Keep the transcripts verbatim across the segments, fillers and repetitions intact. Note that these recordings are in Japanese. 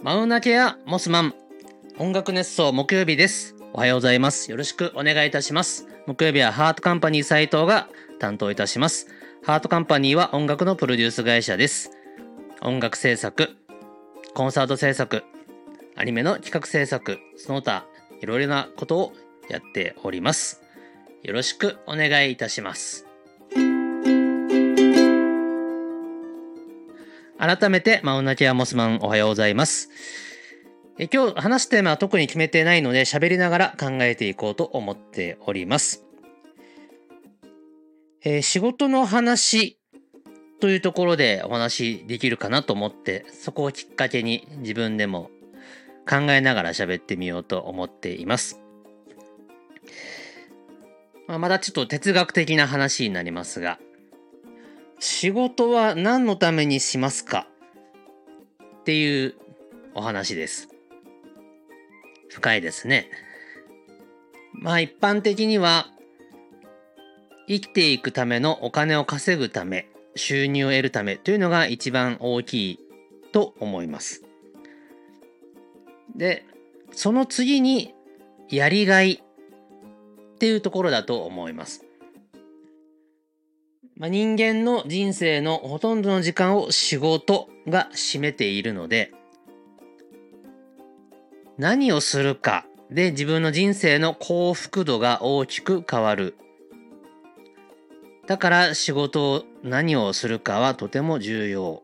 マウナケアモスマン音楽熱奏木曜日です。おはようございます。よろしくお願いいたします。木曜日はハートカンパニー斉藤が担当いたします。ハートカンパニーは音楽のプロデュース会社です。音楽制作、コンサート制作、アニメの企画制作、その他いろいろなことをやっております。よろしくお願いいたします。改めてマウナケアモスマンおはようございます。え今日話すテーマは特に決めてないので喋りながら考えていこうと思っております。えー、仕事の話というところでお話できるかなと思って、そこをきっかけに自分でも考えながら喋ってみようと思っています。まあ、まだちょっと哲学的な話になりますが、仕事は何のためにしますかっていうお話です。深いですね。まあ一般的には生きていくためのお金を稼ぐため、収入を得るためというのが一番大きいと思います。で、その次にやりがいっていうところだと思います。まあ、人間の人生のほとんどの時間を仕事が占めているので、何をするかで自分の人生の幸福度が大きく変わる。だから仕事を何をするかはとても重要。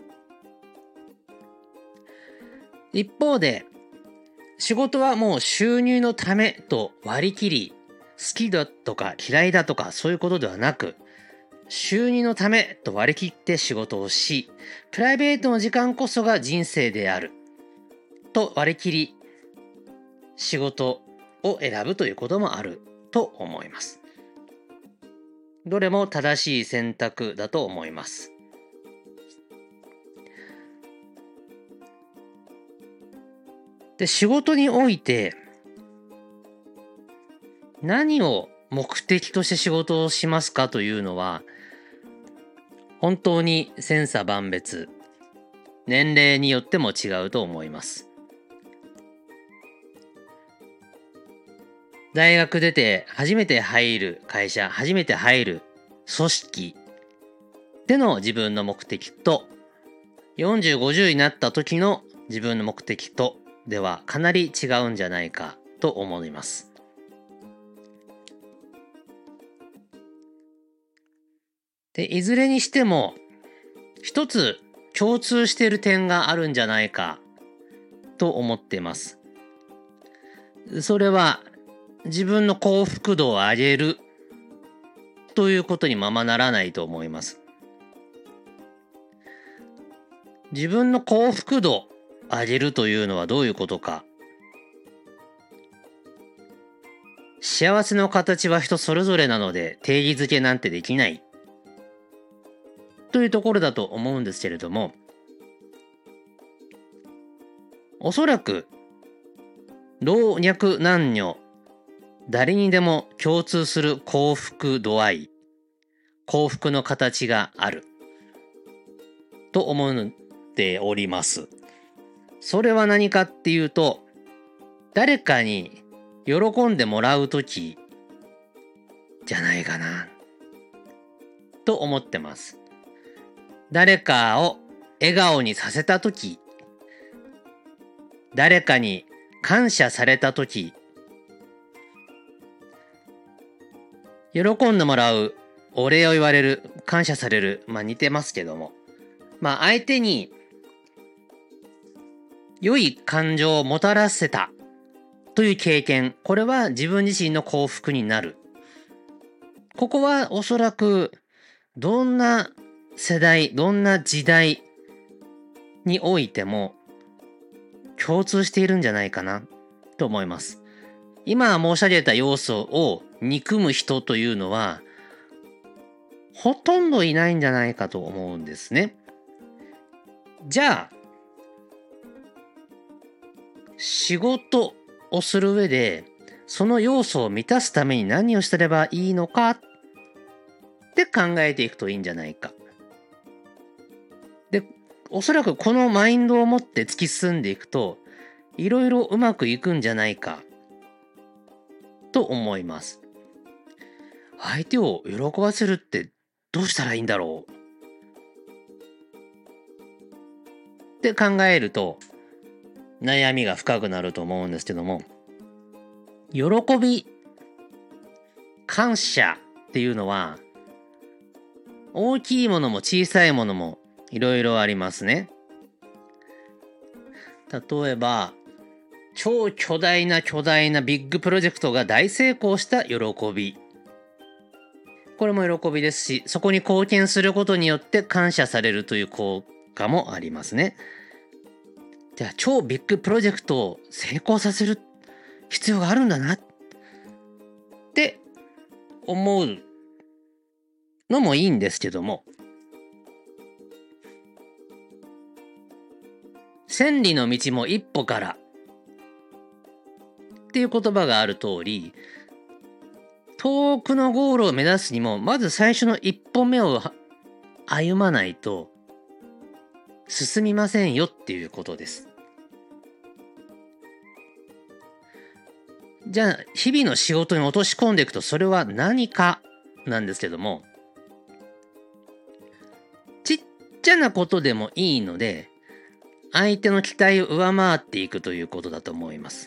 一方で、仕事はもう収入のためと割り切り、好きだとか嫌いだとかそういうことではなく、収入のためと割り切って仕事をし、プライベートの時間こそが人生であると割り切り、仕事を選ぶということもあると思います。どれも正しい選択だと思います。で、仕事において何を目的として仕事をしますかというのは本当に千差万別、年齢によっても違うと思います。大学出て初めて入る会社、初めて入る組織での自分の目的と、よんじゅう、ごじゅうになった時の自分の目的とではかなり違うんじゃないかと思います。で、いずれにしても一つ共通している点があるんじゃないかと思っています。それは自分の幸福度を上げるということにままならないと思います。自分の幸福度を上げるというのはどういうことか。幸せの形は人それぞれなので定義づけなんてできないというところだと思うんですけれども、おそらく老若男女誰にでも共通する幸福度合い、幸福の形があると思っております。それは何かっていうと、誰かに喜んでもらうときじゃないかなと思ってます。誰かを笑顔にさせたとき、誰かに感謝されたとき、喜んでもらう、お礼を言われる、感謝される、まあ似てますけども、まあ相手に良い感情をもたらせたという経験、これは自分自身の幸福になる。ここはおそらくどんな世代、どんな時代においても共通しているんじゃないかなと思います。今申し上げた要素を憎む人というのはほとんどいないんじゃないかと思うんですね。じゃあ仕事をする上でその要素を満たすために何をすればいいのかって考えていくといいんじゃないか。で、 おそらくこのマインドを持って突き進んでいくと、いろいろうまくいくんじゃないかと思います。相手を喜ばせるってどうしたらいいんだろうって考えると悩みが深くなると思うんですけども、喜び、感謝っていうのは大きいものも小さいものもいろいろありますね。例えば超巨大な巨大なビッグプロジェクトが大成功した喜び、これも喜びですし、そこに貢献することによって感謝されるという効果もありますね。じゃあ超ビッグプロジェクトを成功させる必要があるんだなって思うのもいいんですけども、千里の道も一歩からっていう言葉がある通り、遠くのゴールを目指すにもまず最初の一歩目を歩まないと進みませんよっていうことです。じゃあ日々の仕事に落とし込んでいくと、それは何かなんですけども、ちっちゃなことでもいいので相手の期待を上回っていくということだと思います。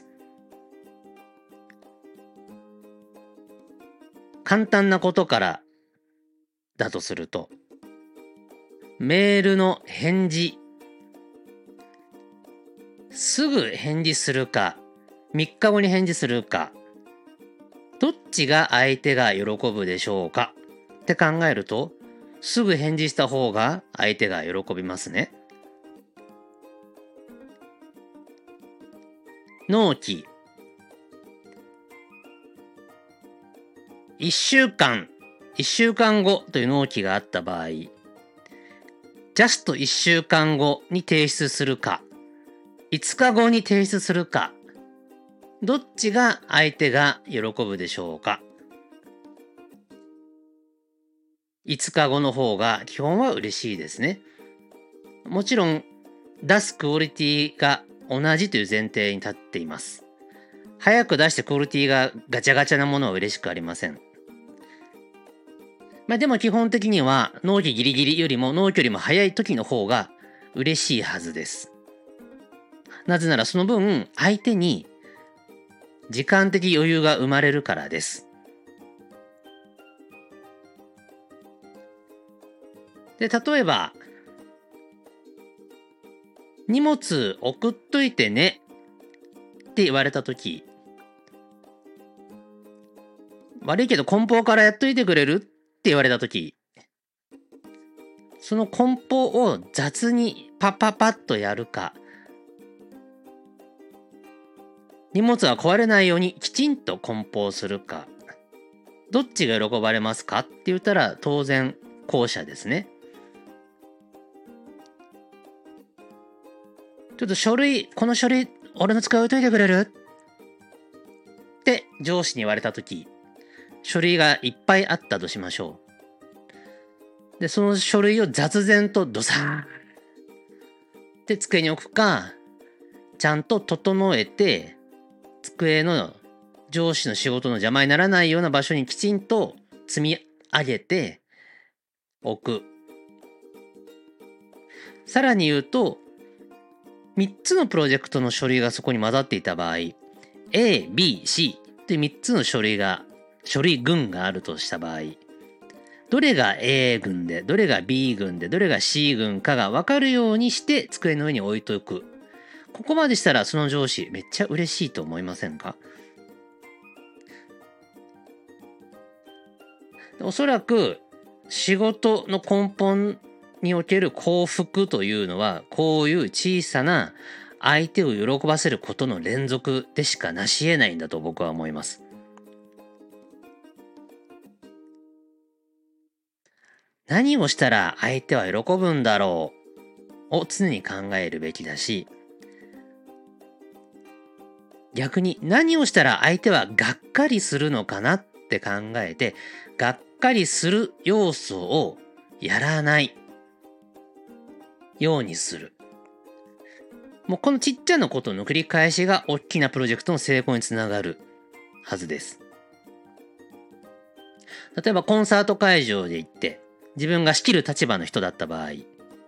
簡単なことからだとすると、メールの返事、すぐ返事するかみっかごに返事するか、どっちが相手が喜ぶでしょうかって考えると、すぐ返事した方が相手が喜びますね。納期、いっしゅうかん、いっしゅうかんごという納期があった場合、ジャストいっしゅうかんごに提出するか、いつかごに提出するか、どっちが相手が喜ぶでしょうか。いつかごの方が基本は嬉しいですね。もちろん出すクオリティが同じという前提に立っています。早く出してクオリティがガチャガチャなものは嬉しくありません。まあでも基本的には納期ギリギリよりも納期よりも早い時の方が嬉しいはずです。なぜならその分相手に時間的余裕が生まれるからです。で、例えば荷物送っといてねって言われた時、悪いけど梱包からやっといてくれるって言われた時、その梱包を雑にパッパッパッとやるか、荷物は壊れないようにきちんと梱包するか、どっちが喜ばれますかって言ったら当然後者ですね。ちょっと書類、この書類俺の使い置いといてくれるって上司に言われた時、書類がいっぱいあったとしましょう。で、その書類を雑然とドサーって机に置くか、ちゃんと整えて机の上司の仕事の邪魔にならないような場所にきちんと積み上げておく。さらに言うと、みっつのプロジェクトの書類がそこに混ざっていた場合、A、B、C というみっつの書類が、書類群があるとした場合、どれが A 群で、どれが B 群で、どれが C 群かが分かるようにして机の上に置いておく。ここまでしたらその上司めっちゃ嬉しいと思いませんか？おそらく仕事の根本における幸福というのは、こういう小さな相手を喜ばせることの連続でしかなし得ないんだと僕は思います。何をしたら相手は喜ぶんだろうを常に考えるべきだし、逆に何をしたら相手はがっかりするのかなって考えて、がっかりする要素をやらない。 ようにする。もうこのちっちゃなことの繰り返しが大きなプロジェクトの成功につながるはずです。例えばコンサート会場で行って自分が仕切る立場の人だった場合、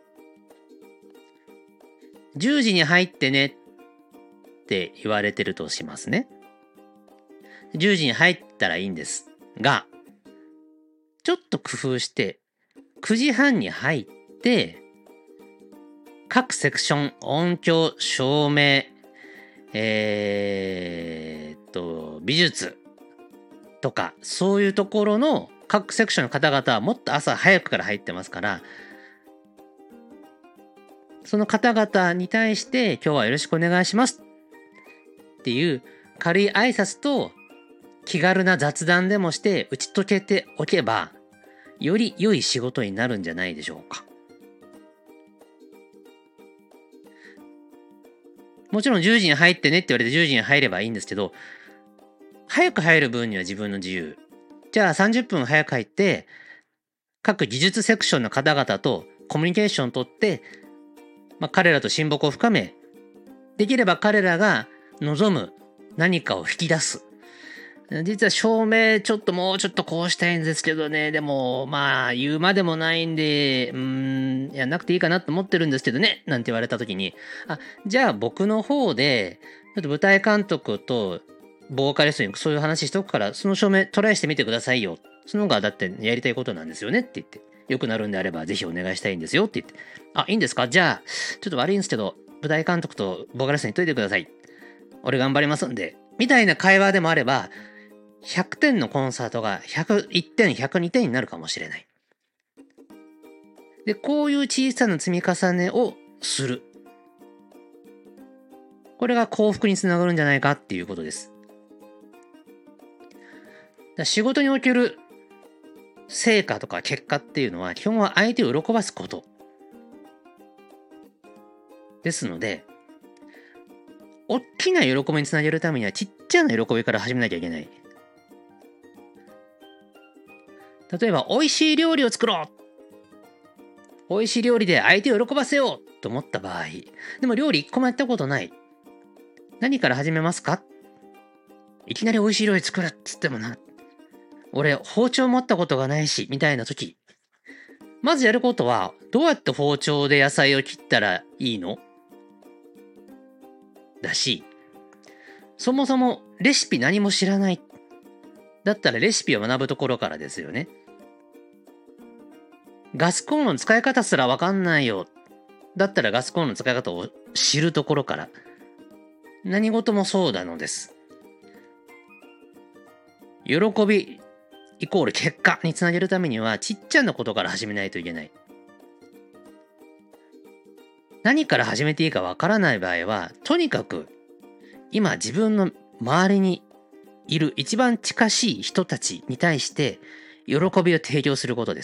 じゅうじに入ってねって言われてるとしますね。じゅうじに入ったらいいんですが、ちょっと工夫してくじはんに入って各セクション、音響、照明、えー、っと、美術とか、そういうところの各セクションの方々はもっと朝早くから入ってますから、その方々に対して今日はよろしくお願いしますっていう軽い挨拶と気軽な雑談でもして打ち解けておけば、より良い仕事になるんじゃないでしょうか。もちろんじゅうじに入ってねって言われてじゅうじに入ればいいんですけど、早く入る分には自分の自由。じゃあさんじゅっぷん早く入って、各技術セクションの方々とコミュニケーションをとって、まあ、彼らと親睦を深め、できれば彼らが望む何かを引き出す。実は照明ちょっともうちょっとこうしたいんですけどね、でもまあ言うまでもないんで、うーん、やんなくていいかなと思ってるんですけどね、なんて言われた時に、あ、じゃあ僕の方で、ちょっと舞台監督とボーカリストにそういう話しとくから、その照明トライしてみてくださいよ。その方がだってやりたいことなんですよねって言って、良くなるんであればぜひお願いしたいんですよって言って、あ、いいんですか？じゃあ、ちょっと悪いんですけど、舞台監督とボーカリストに言っといてください。俺頑張りますんで。みたいな会話でもあれば、ひゃくてんのコンサートがひゃくいってん、ひゃくにてんになるかもしれない。で、こういう小さな積み重ねをする。これが幸福につながるんじゃないかっていうことです。だ仕事における成果とか結果っていうのは基本は相手を喜ばすことですので、大きな喜びにつなげるためにはちっちゃな喜びから始めなきゃいけない。例えば美味しい料理を作ろう、美味しい料理で相手を喜ばせようと思った場合、でも料理一個もやったことない、何から始めますか？いきなり美味しい料理作るっつってもな、俺包丁持ったことがないしみたいな時、まずやることはどうやって包丁で野菜を切ったらいいのだし、そもそもレシピ何も知らないだったらレシピを学ぶところからですよね。ガスコンロの使い方すらわかんないよだったらガスコンロの使い方を知るところから、何事もそうなのです。喜びイコール結果につなげるためにはちっちゃなことから始めないといけない。何から始めていいかわからない場合は、とにかく今自分の周りにいる一番近しい人たちに対して喜びを提供することです。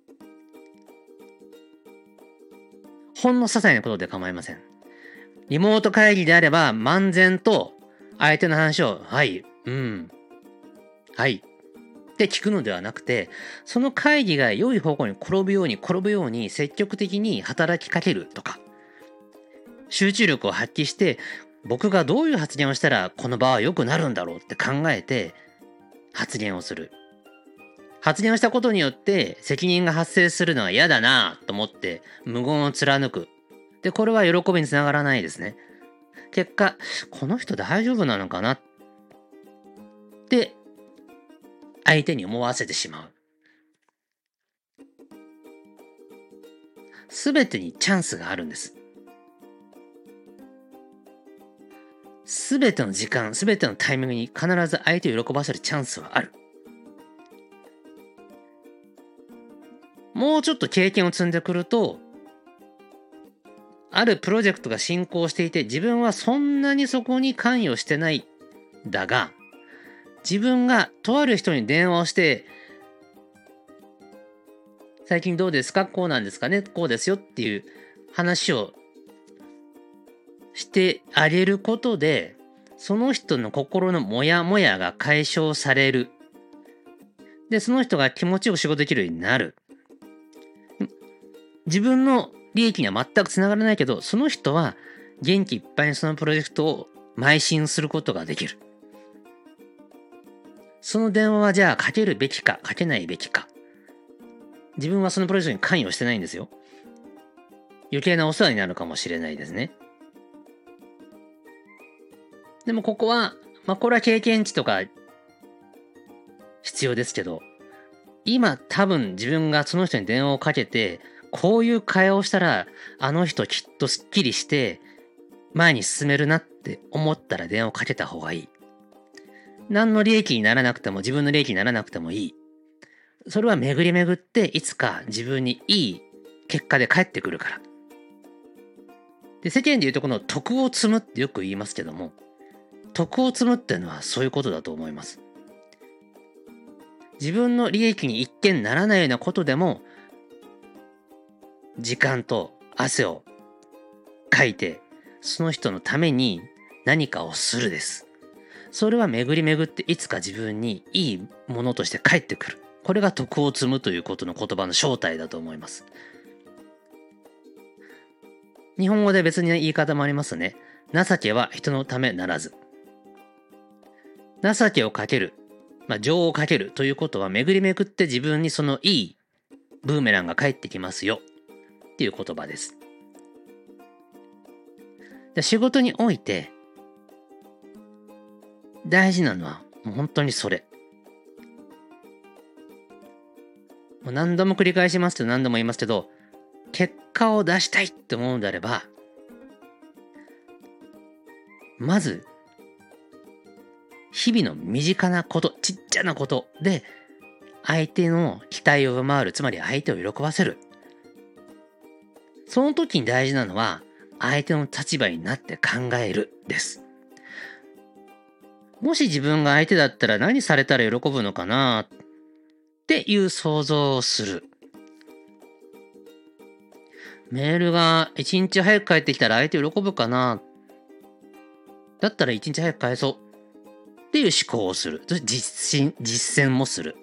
ほんの些細なことで構いません。リモート会議であれば漫然と相手の話をはい、うん、はいって聞くのではなくて、その会議が良い方向に転ぶように転ぶように積極的に働きかけるとか、集中力を発揮して僕がどういう発言をしたらこの場は良くなるんだろうって考えて発言をする。発言をしたことによって責任が発生するのは嫌だなと思って無言を貫く。で、これは喜びにつながらないですね。結果、この人大丈夫なのかなって相手に思わせてしまう。すべてにチャンスがあるんです。すべての時間、すべてのタイミングに必ず相手を喜ばせるチャンスはある。もうちょっと経験を積んでくると、あるプロジェクトが進行していて自分はそんなにそこに関与してないだが、自分がとある人に電話をして最近どうですか、こうなんですかね、こうですよっていう話をしてあげることで、その人の心のモヤモヤが解消される。で、その人が気持ちよく仕事できるようになる。自分の利益には全くつながらないけど、その人は元気いっぱいにそのプロジェクトを邁進することができる。その電話はじゃあかけるべきかかけないべきか。自分はそのプロジェクトに関与してないんですよ。余計なお世話になるかもしれないですね。でもここは、まあこれは経験値とか必要ですけど、今多分自分がその人に電話をかけて、こういう会話をしたら、あの人きっとスッキリして前に進めるなって思ったら電話をかけた方がいい。何の利益にならなくても自分の利益にならなくてもいい。それは巡り巡っていつか自分にいい結果で返ってくるから。で、世間で言うとこの徳を積むってよく言いますけども、徳を積むっていうのはそういうことだと思います。自分の利益に一見ならないようなことでも、時間と汗をかいて、その人のために何かをするです。それは巡り巡っていつか自分にいいものとして返ってくる。これが徳を積むということの言葉の正体だと思います。日本語で別に言い方もありますね。情けは人のためならず。情けをかける、まあ、情をかけるということは巡り巡って自分にそのいいブーメランが返ってきますよっていう言葉です。で、仕事において大事なのはもう本当にそれ。もう何度も繰り返しますけど何度も言いますけど、結果を出したいって思うのであれば、まず日々の身近なこと、ちっちゃなことで相手の期待を上回る、つまり相手を喜ばせる。その時に大事なのは相手の立場になって考えるです。もし自分が相手だったら何されたら喜ぶのかなっていう想像をする。メールが一日早く返ってきたら相手喜ぶかな、だったら一日早く返そうっていう思考をする。実践、実践もする。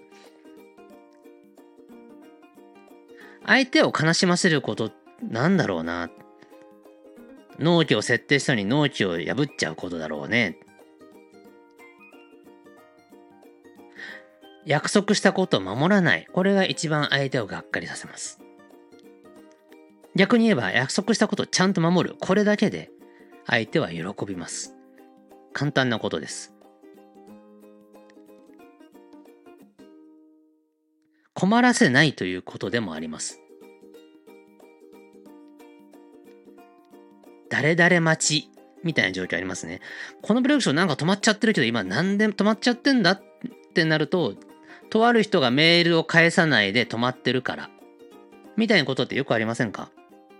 相手を悲しませることなんだろうな。納期を設定したのに納期を破っちゃうことだろうね。約束したことを守らない。これが一番相手をがっかりさせます。逆に言えば約束したことをちゃんと守る。これだけで相手は喜びます。簡単なことです。困らせないということでもあります。誰々待ちみたいな状況ありますね。このプロジェクションなんか止まっちゃってるけど今なんで止まっちゃってんだってなると、とある人がメールを返さないで止まってるからみたいなことってよくありませんか？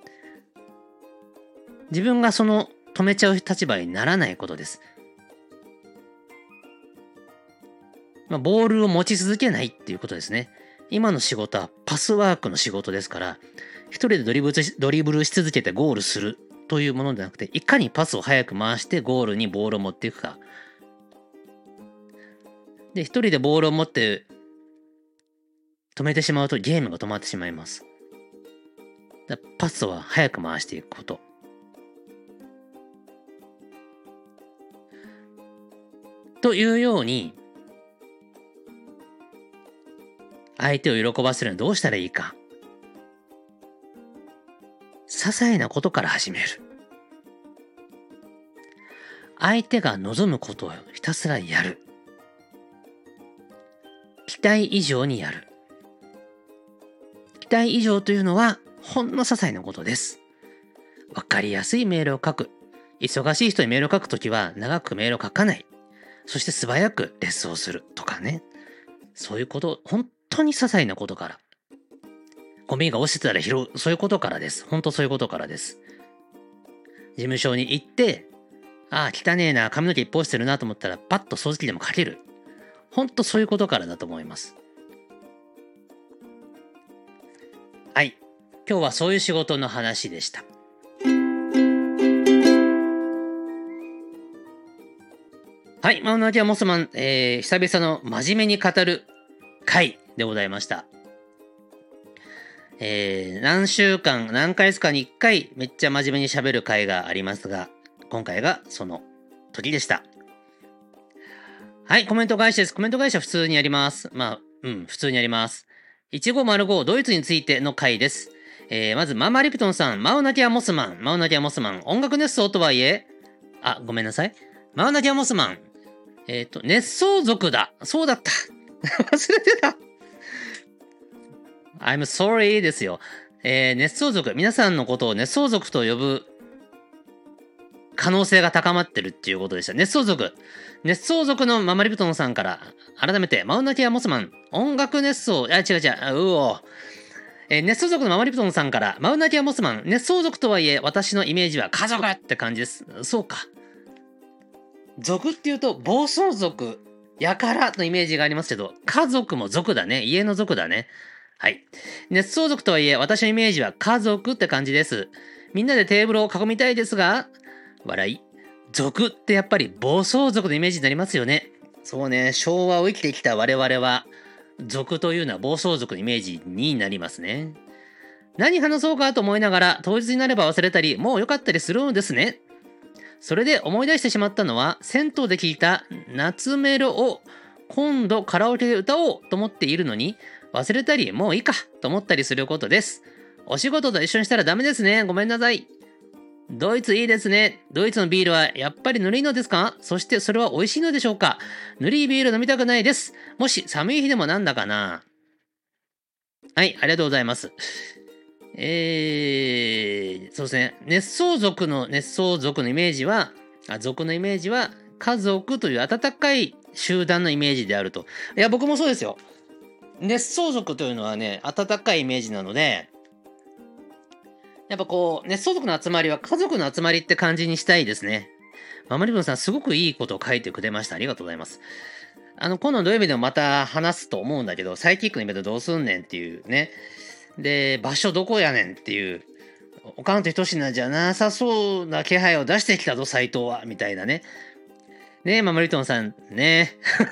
自分がその止めちゃう立場にならないことです。まあ、ボールを持ち続けないっていうことですね。今の仕事はパスワークの仕事ですから、一人でドリブルし、ドリブルし続けてゴールするというものではなくて、いかにパスを早く回してゴールにボールを持っていくか。で、一人でボールを持って止めてしまうとゲームが止まってしまいます。だパスは早く回していくこと。というように、相手を喜ばせるにはどうしたらいいか。些細なことから始める。相手が望むことをひたすらやる。期待以上にやる。期待以上というのはほんの些細なことです。わかりやすいメールを書く。忙しい人にメールを書くときは長くメールを書かない。そして素早くレスをするとかね。そういうこと、本当に些細なことから。ゴミが落ちてたら拾う。そういうことからです。本当そういうことからです。事務所に行って、ああ、汚ねえな、髪の毛一本してるなと思ったら、パッと掃除機でもかける。本当そういうことからだと思います。はい。今日はそういう仕事の話でした。はい。マウナティア・モスマン、えー、久々の真面目に語る回でございました。 えー、何週間、何回ですかにいっかい、めっちゃ真面目に喋る回がありますが、今回がその時でした。はい、コメント返しです。コメント返しは普通にやります。まあ、うん、普通にやります。いちごまるごドイツについての回です。えー、まず、ママリプトンさん、マウナティアモスマン、マウナティアモスマン、音楽熱奏とはいえ、あ、ごめんなさい。マウナティアモスマン、えっ、ー、と、熱奏族だ。そうだった。忘れてた。I'm sorry ですよ。えー、熱奏族、皆さんのことを熱奏族と呼ぶ可能性が高まってるっていうことでした。熱奏族。熱奏族のママリプトンさんから、改めて、マウナティアモスマン、音楽熱奏、あ、違う違う、うお。えー、熱奏族のママリプトンさんから、マウナティアモスマン、熱奏族とはいえ、私のイメージは家族って感じです。そうか。族っていうと、暴走族、やからのイメージがありますけど、家族も族だね。家の族だね。はい。熱奏族とはいえ、私のイメージは家族って感じです。みんなでテーブルを囲みたいですが、笑い。族ってやっぱり暴走族のイメージになりますよね。そうね、昭和を生きてきた我々は、族というのは暴走族のイメージになりますね。何話そうかと思いながら、当日になれば忘れたり、もう良かったりするのですね。それで思い出してしまったのは、銭湯で聞いた夏メロを今度カラオケで歌おうと思っているのに、忘れたりもういいかと思ったりすることです。お仕事と一緒にしたらダメですね。ごめんなさい。ドイツいいですね。ドイツのビールはやっぱりぬるいのですか？そしてそれは美味しいのでしょうか？ぬるいビール飲みたくないです。もし寒い日でもなんだかな。はい、ありがとうございます。えー、そうですね。熱奏族の熱奏族のイメージは、あ、族のイメージは家族という温かい集団のイメージであると。いや、僕もそうですよ。熱奏族というのはね、温かいイメージなので、やっぱこう、熱奏族の集まりは家族の集まりって感じにしたいですね。ママリブンさん、すごくいいことを書いてくれました。ありがとうございます。あの、今度の土曜日でもまた話すと思うんだけど、サイキックのイベントどうすんねんっていうね。で、場所どこやねんっていう、岡本仁志じゃなさそうな気配を出してきたぞ、斎藤は、みたいなね。ねえ、ママリトンさん、ね。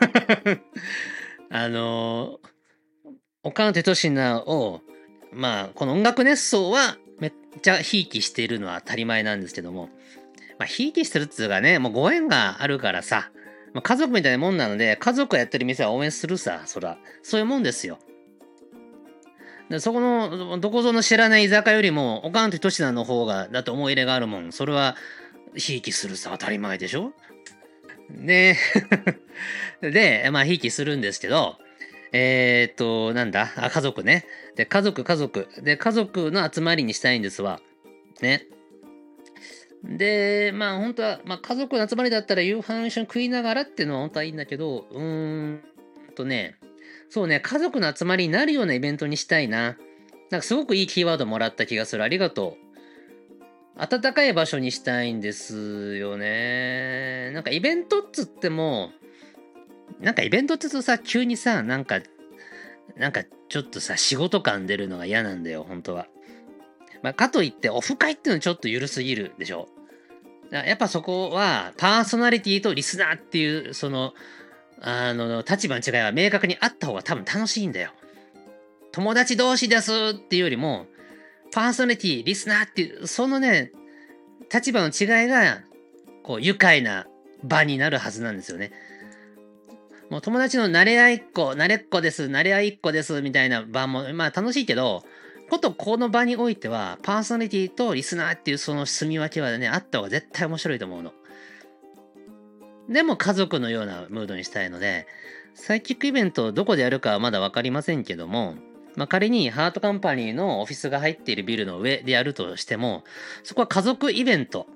あのー、岡本仁志を、まあ、この音楽熱奏はめっちゃひいきしているのは当たり前なんですけども、まあ、ひいきしてるっつうかね、もうご縁があるからさ、まあ、家族みたいなもんなので、家族がやってる店は応援するさ、そら、そういうもんですよ。でそこの、どこぞの知らない居酒屋よりも、岡本俊の方が、だと思い入れがあるもん。それは、ひいきするさ、当たり前でしょ？で、で、まあ、ひいきするんですけど、えー、っと、なんだあ、家族ね。で、家族、家族。で、家族の集まりにしたいんですわ。ね。で、まあ、本当は、まあ、家族の集まりだったら夕飯一緒に食いながらっていうのは本当はいいんだけど、うーんとね、そうね、家族の集まりになるようなイベントにしたいな。なんかすごくいいキーワードもらった気がする。ありがとう。暖かい場所にしたいんですよね。なんかイベントっつっても、なんかイベントって言うとさ、急にさ、なんか、なんかちょっとさ、仕事感出るのが嫌なんだよ、本当は。まあ、かといって、オフ会っていうのちょっと緩すぎるでしょ。やっぱそこは、パーソナリティとリスナーっていう、その、あの、立場の違いは明確にあった方が多分楽しいんだよ。友達同士ですっていうよりも、パーソナリティ、リスナーっていう、そのね、立場の違いが、こう、愉快な場になるはずなんですよね。もう友達の慣れ合いっ子、慣れっ子です、慣れ合いっ子です、みたいな場も、まあ楽しいけど、ことこの場においては、パーソナリティとリスナーっていうその住み分けはね、あった方が絶対面白いと思うの。でも家族のようなムードにしたいので、サイキックイベントをどこでやるかはまだ分かりませんけども、まあ、仮にハートカンパニーのオフィスが入っているビルの上でやるとしても、そこは家族イベント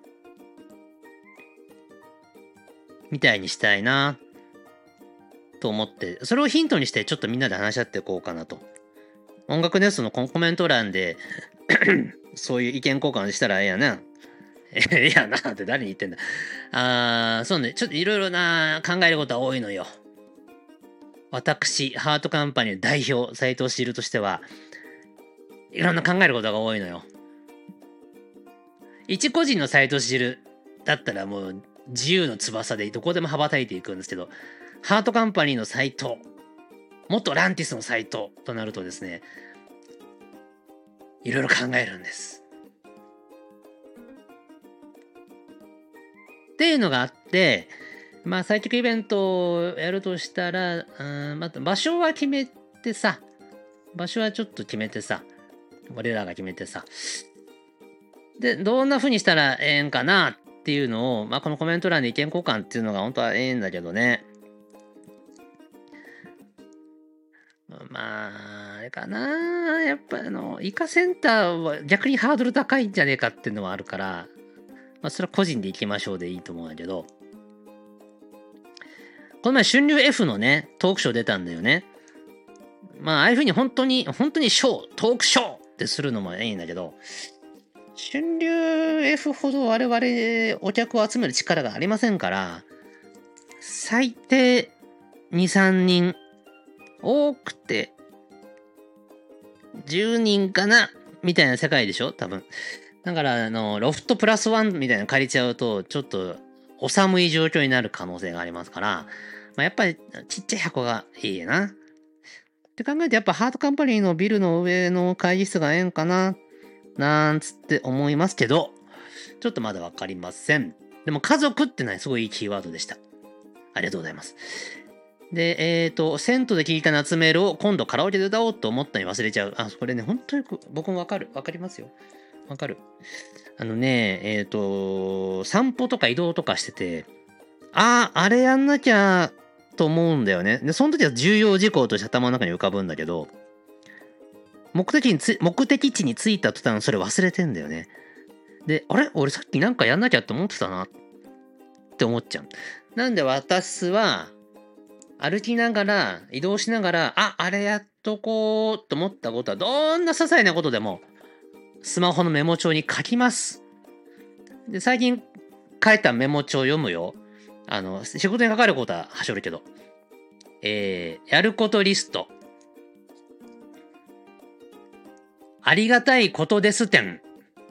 みたいにしたいなと思って、それをヒントにしてちょっとみんなで話し合っていこうかなと。音楽ネストのコメント欄でそういう意見交換したらええやな。ええやなって誰に言ってんだ。あー、そうね。ちょっといろいろな考えることは多いのよ。私、ハートカンパニーの代表、斉藤シールとしては、いろんな考えることが多いのよ。一個人の斉藤シールだったらもう自由の翼でどこでも羽ばたいていくんですけど、ハートカンパニーの斉藤、元ランティスの斉藤となるとですね、 いろいろ考えるんです。っていうのがあって、まあ、採択イベントをやるとしたら、うん、また場所は決めてさ、場所はちょっと決めてさ、俺らが決めてさ、で、どんな風にしたらええんかなっていうのを、まあ、このコメント欄で意見交換っていうのが本当はええんだけどね。まあ、あれかな。やっぱあの、イカセンターは逆にハードル高いんじゃねえかっていうのはあるから、まあ、それは個人で行きましょうでいいと思うんだけど、この前、春流 F のね、トークショー出たんだよね。まあ、ああいう風に本当に、本当にショー、トークショーってするのもいいんだけど、春流 F ほど我々お客を集める力がありませんから、最低に、さんにん、多くてじゅうにんかなみたいな世界でしょ多分。だから、あの、ロフトプラスワンみたいなの借りちゃうと、ちょっと、お寒い状況になる可能性がありますから、まあ、やっぱりちっちゃい箱がいいな。って考えて、やっぱハートカンパニーのビルの上の会議室がええんかななんつって思いますけど、ちょっとまだわかりません。でも家族ってのはすごいいいキーワードでした。ありがとうございます。で、えっ、ー、と、銭湯で聴いた夏メールを今度カラオケで歌おうと思ったに忘れちゃう。あ、これね、本当に僕もわかる。わかりますよ。わかる。あのね、えっ、ー、と、散歩とか移動とかしてて、ああ、あれやんなきゃと思うんだよね。で、その時は重要事項として頭の中に浮かぶんだけど、目的につ目的地に着いた途端それ忘れてんだよね。で、あれ俺さっきなんかやんなきゃって思ってたなって思っちゃう。なんで私は、歩きながら、移動しながら、あ、あれやっとこうと思ったことは、どんな些細なことでも、スマホのメモ帳に書きます。で、最近書いたメモ帳を読むよ。あの、仕事にかかることははしょるけど。えー、やることリスト。ありがたいことです展。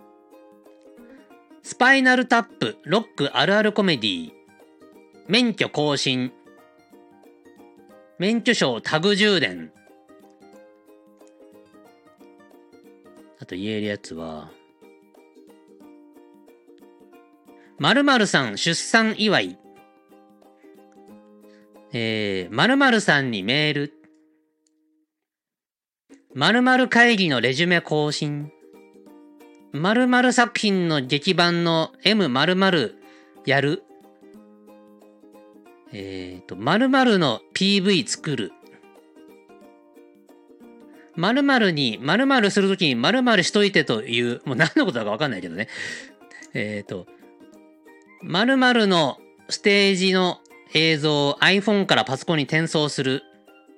スパイナルタップ、ロックあるあるコメディ。免許更新。免許証タグ充電。あと言えるやつは、〇〇さん出産祝い。えー、〇〇さんにメール。〇〇会議のレジュメ更新。〇〇作品の劇版の エム〇〇 やる。えっ、ー、と、〇〇の ピーブイ 作る。〇〇に〇〇するときに〇〇しといてという、もう何のことだかわかんないけどね。えっ、ー、と、〇〇のステージの映像を iPhone からパソコンに転送する。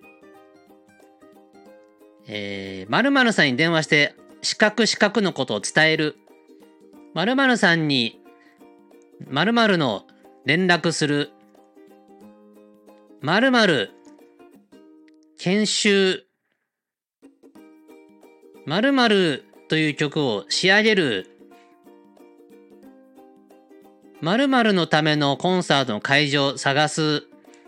えー、〇〇さんに電話して四角四角のことを伝える。〇〇さんに〇〇の連絡する。〇〇研修。〇〇という曲を仕上げる。〇〇のためのコンサートの会場探す。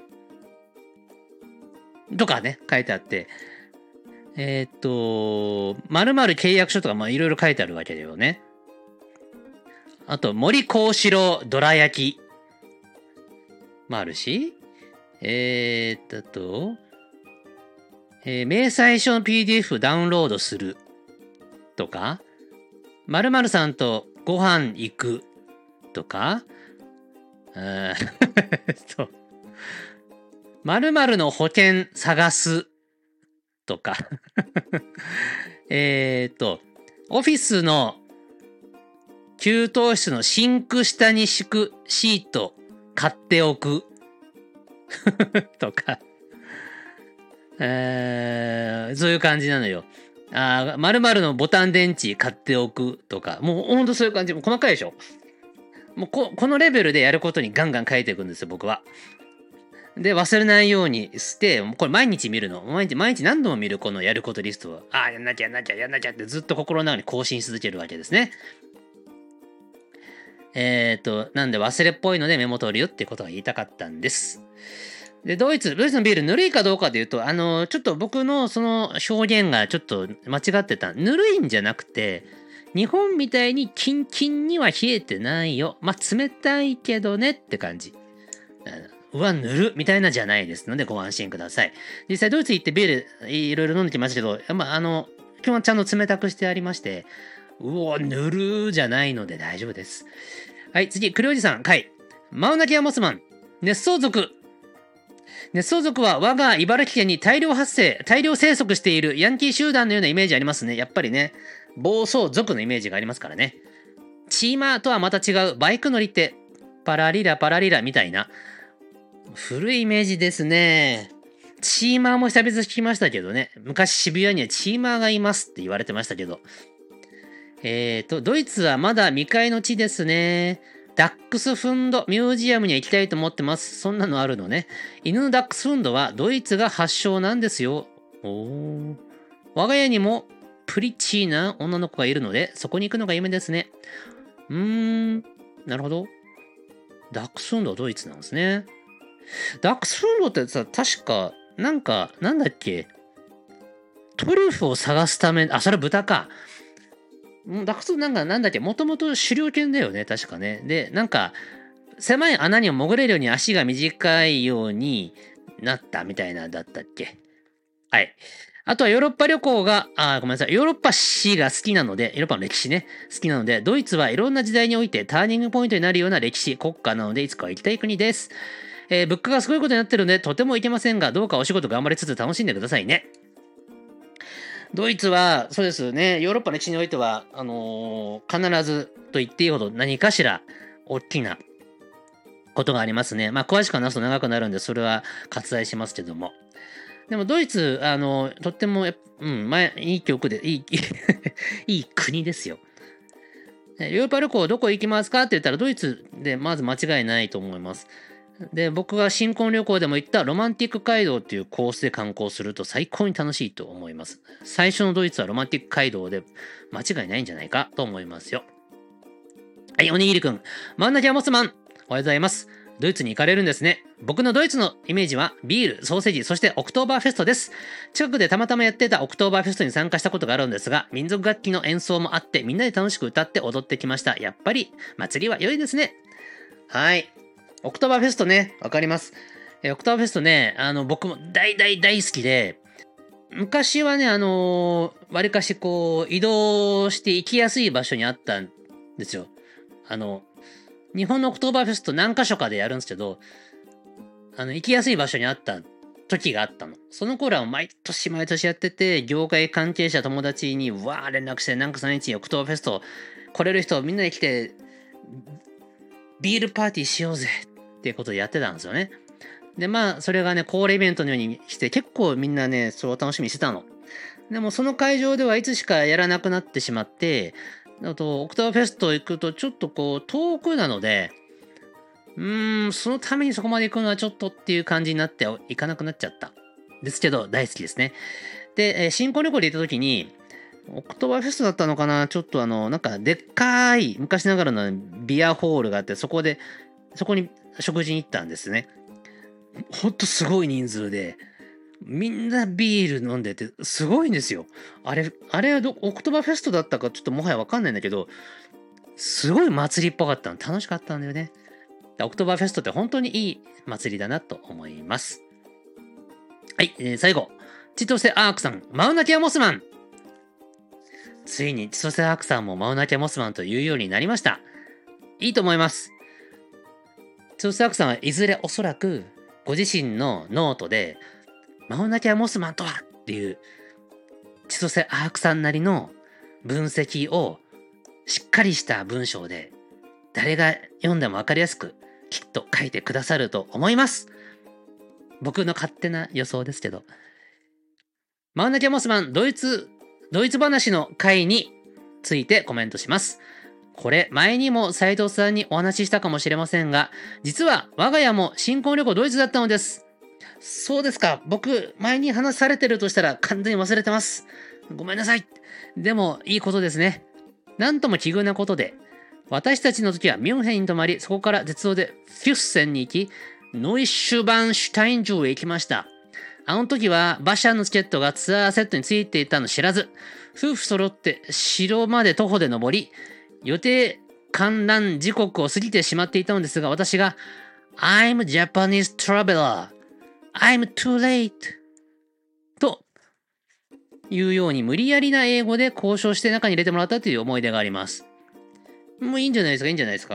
とかね、書いてあって。えー、っと、〇〇契約書とかまあいろいろ書いてあるわけだよね。あと、森幸四郎どら焼き。もあるし。えー、っと、えー、明細書の ピーディーエフ ダウンロードする。とか、〇〇さんとご飯行く。とか、えー、と、〇〇の保険探す。とかえっと、オフィスの給湯室のシンク下に敷くシート買っておくとか、えー、そういう感じなのよ。あ〇〇のボタン電池買っておくとか、もうほんとそういう感じ。もう細かいでしょ。もう こ, このレベルでやることにガンガン書いていくんですよ、僕は。で、忘れないようにして、これ毎日見るの。毎日、毎日何度も見るこのやることリストを。ああ、やんなきゃやんなきゃやんなきゃってずっと心の中に更新し続けるわけですね。えっと、なんで忘れっぽいのでメモ取るよってことが言いたかったんです。 で、ドイツ、ドイツのビールぬるいかどうかで言うと、あの、ちょっと僕のその表現がちょっと間違ってた。ぬるいんじゃなくて、日本みたいにキンキンには冷えてないよ。まあ、冷たいけどねって感じ。うわ、ぬるみたいなじゃないですのでご安心ください。実際ドイツ行ってビールいろいろ飲んできましたけど、まあ、あの、基本ちゃんと冷たくしてありまして、うわ、ぬるじゃないので大丈夫です。はい、次、クリおじさん、はい。マウナキアモスマン、熱相族。熱相族は我が茨城県に大量発生、大量生息しているヤンキー集団のようなイメージありますね。やっぱりね、暴走族のイメージがありますからね。チーマーとはまた違うバイク乗りって、パラリラパラリラみたいな。古いイメージですね。チーマーも久々聞きましたけどね。昔渋谷にはチーマーがいますって言われてましたけど。えーと、ドイツはまだ未開の地ですね。ダックスフンドミュージアムには行きたいと思ってます。そんなのあるのね。犬のダックスフンドはドイツが発祥なんですよ。おー。我が家にもプリッチーな女の子がいるので、そこに行くのが夢ですね。うーん、なるほど。ダックスフンドはドイツなんですね。ダックスフンドってさ、確か、なんか、なんだっけ。トリュフを探すため、あ、それ豚か。ダックスフンドなんか、なんだっけ、もともと狩猟犬だよね、確かね。で、なんか、狭い穴に潜れるように足が短いようになったみたいなだったっけ。はい。あとはヨーロッパ旅行が、あ、ごめんなさい。ヨーロッパ史が好きなので、ヨーロッパの歴史ね、好きなので、ドイツはいろんな時代においてターニングポイントになるような歴史、国家なので、いつかは行きたい国です。えー、物価がすごいことになってるので、とてもいけませんが、どうかお仕事頑張りつつ楽しんでくださいね。ドイツは、そうですね、ヨーロッパの歴史においては、あのー、必ずと言っていいほど何かしら大きなことがありますね。まあ、詳しく話すと長くなるんで、それは割愛しますけども。でも、ドイツ、あの、とっても、うん、前、いい曲で、いい、いい国ですよ。ヨーロッパ旅行どこ行きますかって言ったら、ドイツでまず間違いないと思います。で、僕が新婚旅行でも行ったロマンティック街道っていうコースで観光すると最高に楽しいと思います。最初のドイツはロマンティック街道で間違いないんじゃないかと思いますよ。はい、おにぎりくん。真ん中はモスマン。おはようございます。ドイツに行かれるんですね。僕のドイツのイメージはビール、ソーセージ、そしてオクトーバーフェストです。近くでたまたまやってたオクトーバーフェストに参加したことがあるんですが、民族楽器の演奏もあってみんなで楽しく歌って踊ってきました。やっぱり祭りは良いですね。はい。オクトーバーフェストね、わかります。えオクトーバーフェストね、あの、僕も大大大好きで、昔はね、あのー、わりかしこう、移動して行きやすい場所にあったんですよ。あの、日本のオクトーバーフェスト何箇所かでやるんですけど、あの、行きやすい場所にあった時があったの。その頃は毎年毎年やってて、業界関係者友達にわー連絡して、なんかその日にオクトーバーフェスト来れる人みんなで来て、ビールパーティーしようぜっていうことでやってたんですよね。で、まあ、それがね、恒例イベントのようにして、結構みんなね、それを楽しみにしてたの。でも、その会場ではいつしかやらなくなってしまって、あと、オクトーバーフェスト行くと、ちょっとこう、遠くなので、うーん、そのためにそこまで行くのはちょっとっていう感じになって行かなくなっちゃった。ですけど、大好きですね。で、えー新婚旅行で行った時に、オクトーバーフェストだったのかなちょっとあの、なんか、でっかい、昔ながらのビアホールがあって、そこで、そこに食事に行ったんですね。ほんとすごい人数で、みんなビール飲んでて、すごいんですよ。あれ、あれはど、オクトーバーフェストだったかちょっともはやわかんないんだけど、すごい祭りっぽかったの。楽しかったんだよね。オクトーバーフェストって本当にいい祭りだなと思います。はい、えー、最後。千歳アークさん、マウナキアモスマン。ついに千歳アークさんもマウナキアモスマンというようになりました。いいと思います。千歳アークさんはいずれおそらくご自身のノートで、マウナキアモスマンとはっていう千歳アークさんなりの分析をしっかりした文章で誰が読んでも分かりやすくきっと書いてくださると思います。僕の勝手な予想ですけど。マウナキアモスマンドイツ、ドイツ話の回についてコメントします。これ前にも斉藤さんにお話ししたかもしれませんが、実は我が家も新婚旅行ドイツだったのです。そうですか。僕、前に話されてるとしたら完全に忘れてます。ごめんなさい。でも、いいことですね。なんとも奇遇なことで、私たちの時はミュンヘンに泊まり、そこから鉄道でフュッセンに行き、 ノイシュバンシュタイン城へ行きました。あの時は馬車のチケットがツアーセットについていたの知らず、夫婦揃って城まで徒歩で登り、予定観覧時刻を過ぎてしまっていたのですが、私が I'm Japanese traveler. I'm too late. というように無理やりな英語で交渉して中に入れてもらったという思い出があります。もういいんじゃないですか、いいんじゃないですか。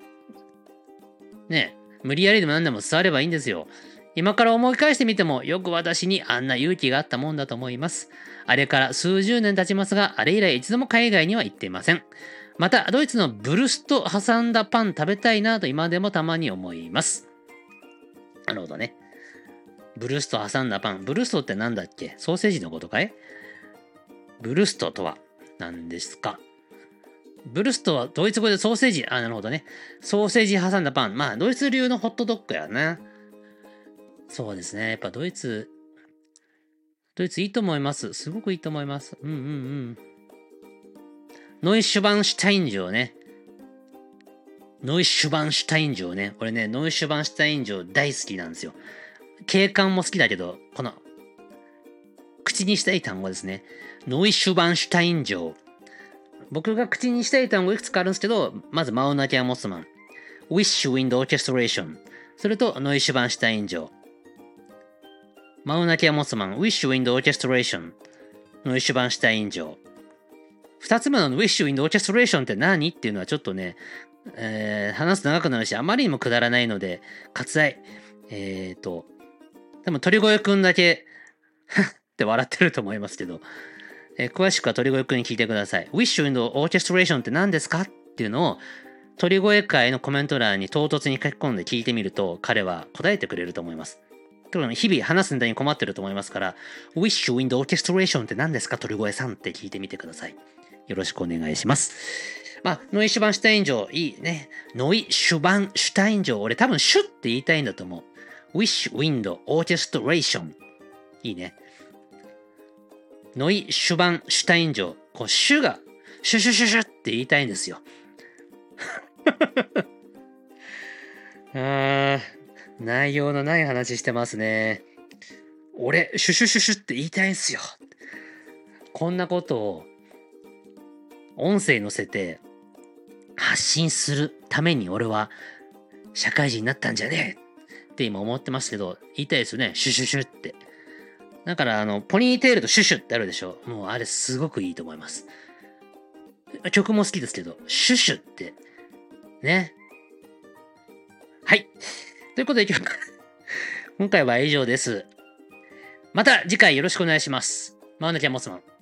ねえ、無理やりでも何でも伝わればいいんですよ。今から思い返してみても、よく私にあんな勇気があったもんだと思います。あれから数十年経ちますが、あれ以来一度も海外には行っていません。また、ドイツのブルスト挟んだパン食べたいなと今でもたまに思います。なるほどね。ブルスト挟んだパン。ブルストって何だっけ？ソーセージのことかい？ブルストとは何ですか？ブルストはドイツ語でソーセージ。あ、なるほどね。ソーセージ挟んだパン。まあ、ドイツ流のホットドッグやな。そうですね。やっぱドイツ、ドイツいいと思います。すごくいいと思います。うんうんうん。ノイシュバンシュタイン城ね。ノイシュバンシュタイン城ね。俺ね、ノイシュバンシュタイン城大好きなんですよ。景観も好きだけど、この、口にしたい単語ですね。ノイシュバンシュタイン城。僕が口にしたい単語いくつかあるんですけど、まずマウナキャモスマン、ウィッシュウィンドオーケストレーション、それとノイシュバンシュタイン城。マウナキャモスマン、ウィッシュウィンドオーケストレーション、ノイシュバンシュタイン城。二つ目のウィッシュウィンドオーケストレーションって何っていうのはちょっとね、えー、話すと長くなるし、あまりにもくだらないので、割愛。えーと、多分鳥越くんだけ、って笑ってると思いますけど、えー、詳しくは鳥越くんに聞いてください。Wish Window Orchestration って何ですかっていうのを鳥越会のコメント欄に唐突に書き込んで聞いてみると彼は答えてくれると思います。日々話すネタに困ってると思いますから Wish Window Orchestration って何ですか鳥越さんって聞いてみてください。よろしくお願いします。まあ、ノイシュバンシュタイン城いいね。ノイシュバンシュタイン城俺多分シュって言いたいんだと思う。Wish Window Orchestration いいね。ノイシュバンシュタイン城。こう、シュが、シュシュシュシュって言いたいんですよ。あー、内容のない話してますね。俺、シュシュシュシュって言いたいんすよ。こんなことを、音声乗せて、発信するために俺は、社会人になったんじゃねえって今思ってますけど、言いたいですよね。シュシュシュって。だから、あの、ポニーテールとシュシュってあるでしょ。もうあれすごくいいと思います。曲も好きですけど、シュシュって、ね。はい。ということで、今回は以上です。また次回よろしくお願いします。マウナキャンモスマン。